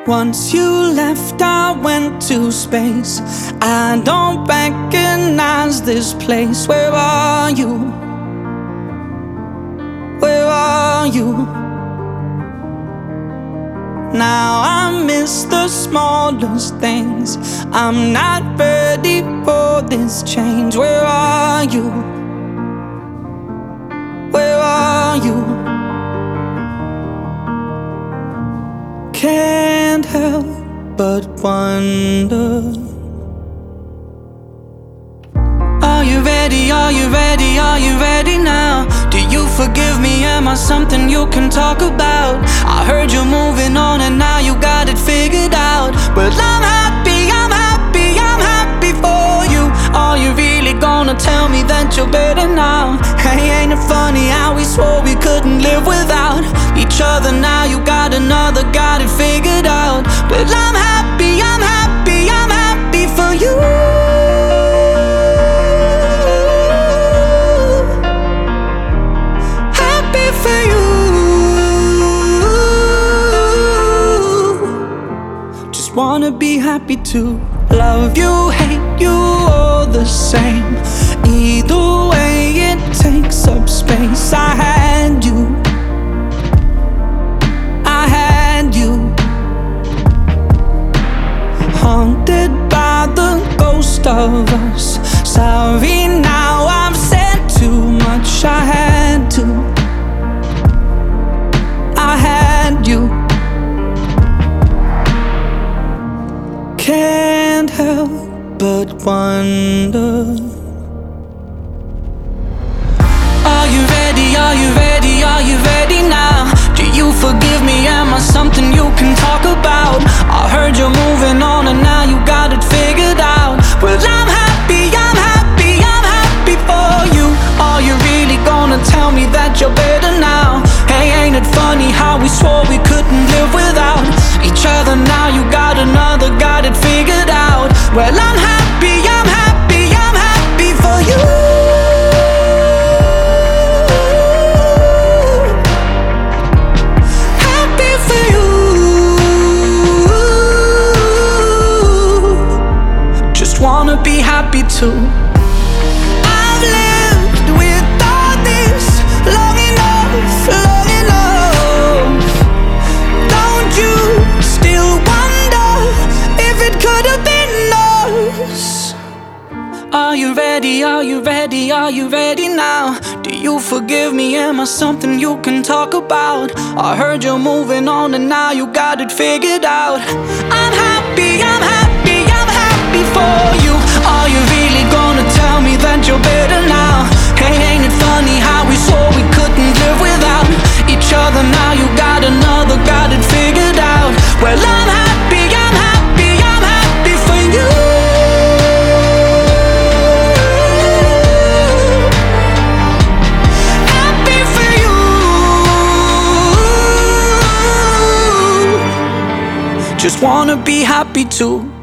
Once you left, I went to space. I don't recognize this place. Where are you? Where are you? Now I miss the smallest things. I'm not ready for this change. Where are you? Where are you? Can't help but wonder. Are you ready? Are you ready? Are you ready now? Do you forgive me? Am I something you can talk about? I heard you're moving on and now you got it figured out. Well, I'm happy, I'm happy, I'm happy for you. Are you really gonna tell me that you're better now? Hey, ain't it funny how we swore we couldn't live without each other? Now you got another, got it figured out. Well, I'm happy, I'm happy, I'm happy for you. Wanna be happy to love you, hate you, all the same. Either way, it takes up space. I had you, I had you. Haunted by the ghost of us. Sorry, now I've said too much. I had to, I had you. Can't help but wonder. Are you ready? Are you ready? Are you ready now? Do you forgive me? Am I something you can talk about? I heard you're moving on and now you got it figured out. Well, I'm happy, I'm happy, I'm happy for you. Are you really gonna tell me that you're better now? Hey, ain't it funny how we swore we couldn't live without each other? Now you got another, got it figured out. Well, I'm happy, I'm happy, I'm happy for you. Happy for you. Just wanna be happy too. I've lived with all this long enough, long enough. Don't you still wonder if it could have been us? Are you ready? Are you ready? Are you ready now? Do you forgive me? Am I something you can talk about? I heard you're moving on and now you got it figured out. I'm happy, I'm happy, I'm happy for you. Are you really gonna tell me that you're better now? Hey, ain't it funny how we swore we couldn't live without each other? Now you got another, got it figured out. Well, I'm happy, I'm happy, I'm happy for you. Happy for you. Just wanna be happy too.